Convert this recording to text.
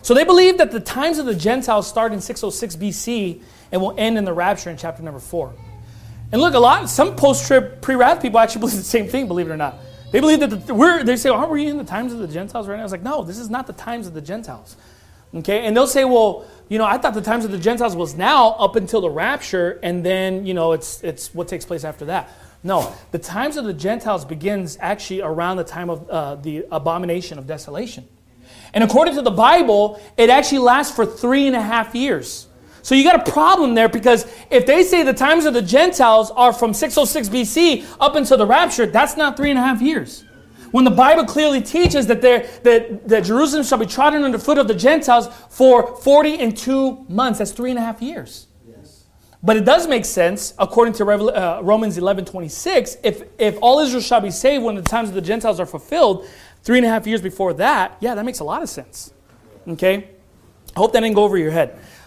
So they believe that the times of the Gentiles start in 606 BC and will end in the rapture in chapter number 4. And look, some post-trib, pre-wrath people actually believe the same thing, believe it or not. They believe that they say, aren't we in the times of the Gentiles right now? I was like, no, this is not the times of the Gentiles. Okay, and they'll say, well, I thought the times of the Gentiles was now up until the rapture, and then, it's what takes place after that. No, the times of the Gentiles begins actually around the time of the abomination of desolation. And according to the Bible, it actually lasts for 3.5 years. So you got a problem there, because if they say the times of the Gentiles are from 606 BC up until the rapture, that's not 3.5 years. When the Bible clearly teaches that Jerusalem shall be trodden under foot of the Gentiles for 42 months. That's 3.5 years. Yes. But it does make sense, according to Romans 11:26, if all Israel shall be saved when the times of the Gentiles are fulfilled, 3.5 years before that, yeah, that makes a lot of sense. Okay? I hope that didn't go over your head.